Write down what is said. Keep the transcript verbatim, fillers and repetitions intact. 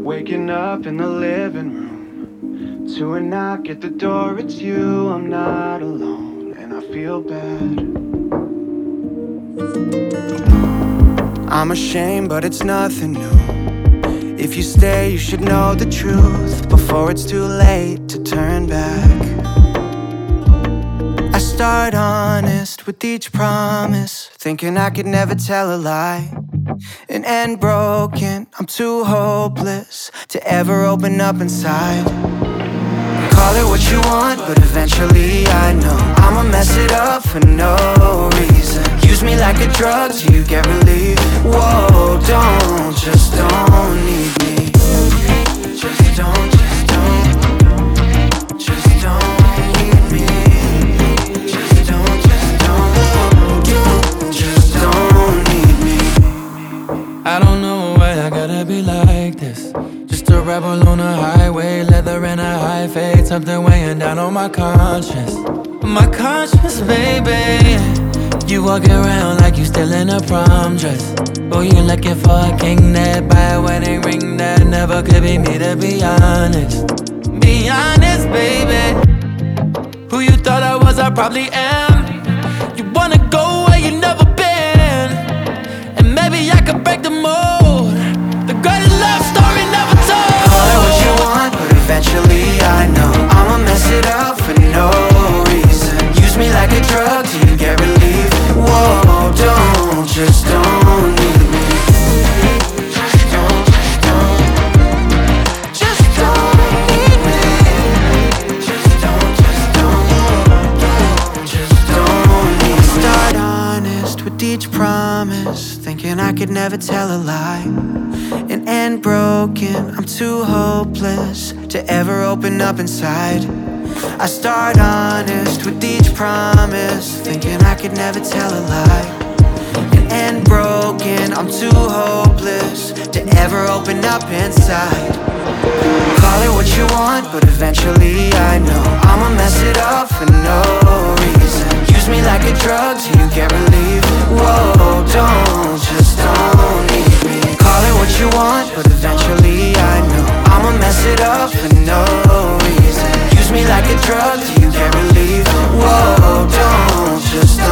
Waking up in the living room to a knock at the door, it's you. I'm not alone and I feel bad. I'm ashamed, but it's nothing new. If you stay, you should know the truth before it's too late to turn back. I start honest with each promise, thinking I could never tell a lie, and end broken. I'm too hopeless to ever open up inside. Call it what you want, but eventually I know I'ma mess it up for no reason. Use me like a drug till you get relief. Whoa, don't, just don't need me. Just don't, just don't, just don't need me. Just don't, just don't, just don't need me. I don't know why I gotta be like this. Just a rebel on a highway, leather and a high fade, something weighing down on my conscience. My conscience, baby. You walking around like you still in a prom dress. Oh, you looking for a king that buy a wedding ring that never could be me, to be honest. Be honest, baby. Who you thought I was, I probably am. You wanna go where you never been, and maybe I could break the mold. The greatest love story never told. Call it what you want, but eventually I know I'ma mess it up for no reason. Use me like a drug till you get relief. Whoa, don't, just don't need me. Just don't, just don't, just don't need me. Just don't, just don't, just don't need me. Start honest with each promise, thinking I could never tell a lie, and end broken. I'm too hopeless to ever open up inside. I start honest with each promise, thinking I could never tell a lie, and end broken. I'm too hopeless to ever open up inside. Call it what you want, but eventually I know I'ma mess it up for no reason. Use me like a drug till you get relief. Whoa, don't, just don't need me. Call it what you want, but eventually I know I'ma mess it up for no reason. Use me like a drug till you get relief. Whoa, don't, just